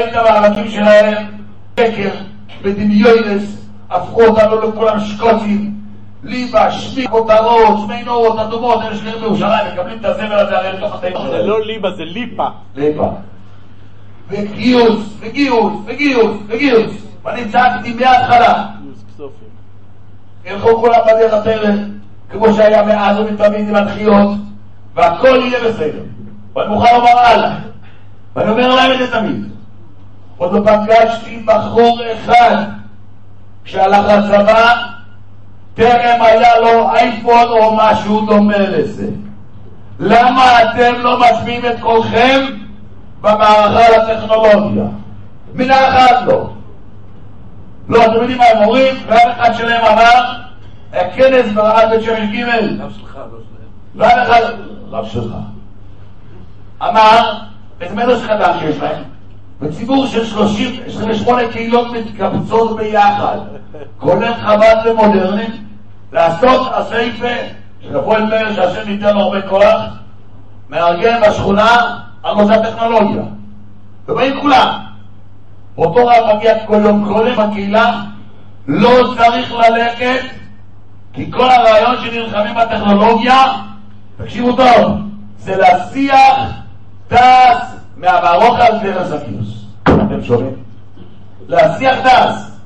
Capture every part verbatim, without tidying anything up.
ראית בערכים שלהם שקר בדמיונס, הפכו אותנו לכולם שקוצים, ליבה, שמי, כותרות, שמי נורות, אדומות, אלה שגרים בירושלים, מקבלים את הזבל הזה הרי לתוך התאים. זה לא ליבה, זה ליפה. ליפה. וגיוס, וגיוס, וגיוס, וגיוס. ואני צעקתי מההתחלה. גיוס כסופים. ילכו כולם בדרך הפרק, כמו שהיה מאז ומתמיד עם הדחיות, והכל יהיה בסדר. ואני מוכן לומר הלאה. ואני אומר להם את זה תמיד. עוד לא פגשתי בחור אחד כשהלך לצבא, טרם היה לו אייפון או משהו דומה לזה. למה אתם לא משמיעים את כולכם במערכה לטכנולוגיה? מילה אחת לא. לא, אתם יודעים מה הם אומרים? ואף אחד שלהם אמר, הכנס ברעד בית שמש ג' רב שלך, לא שלהם. ואף אחד, רב שלך. אמר, את מדרש חדש שיש להם, בציבור של שלושים ושמונה קהילות מתקבצות ביחד, כולל חב"ד ומודרנית, לעשות הסעיפה של הפועל מאיר שהשם ניתן לו הרבה כוח, מארגן בשכונה על נושא הטכנולוגיה. ובאים כולם. אותו רב מגיע כל יום קודם בקהילה, לא צריך ללכת, כי כל הרעיון שנלחמים בטכנולוגיה, תקשיבו טוב, זה להסיח דס מהמערוך על דרס הגיוס. אתם שומעים? להסיח דס.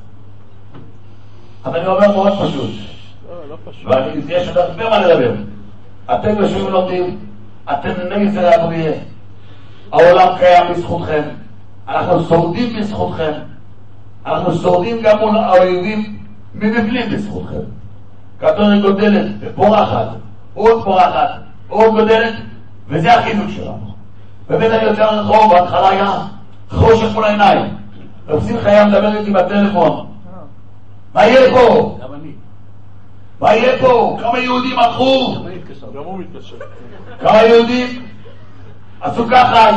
אבל אני אומר מאוד פשוט. לא, לא פשוט. ואני יש עוד הרבה מה לדבר. אתם יושבים ולומדים, אתם נגד זה להבריא. העולם קיים בזכותכם. אנחנו שורדים בזכותכם. אנחנו שורדים גם מול האויבים מבפנים בזכותכם. כתוב היא גודלת ופורחת, עוד פורחת, עוד גודלת, וזה החיזוק שלנו. באמת אני יוצא לרחוב, בהתחלה היה חושך מול העיניים. רב שמחה היה מדבר איתי בטלפון. מה יהיה פה? גם אני. מה יהיה פה? כמה יהודים הלכו? גם הוא מתקשר. כמה יהודים עשו ככה,